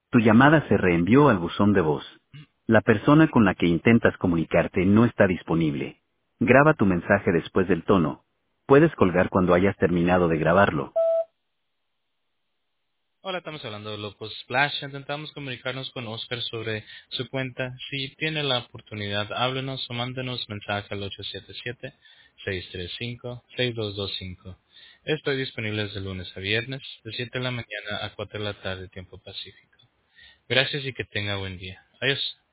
Tu llamada se reenvió al buzón de voz. La persona con la que intentas comunicarte no está disponible. Graba tu mensaje después del tono. Puedes colgar cuando hayas terminado de grabarlo. Hola, estamos hablando de Locos Splash. Intentamos comunicarnos con Oscar sobre su cuenta. Si tiene la oportunidad, háblenos o mándenos mensaje al 877-635-6225. Estoy disponible desde lunes a viernes, de 7 de la mañana a 4 de la tarde, tiempo pacífico. Gracias y que tenga buen día. Adiós.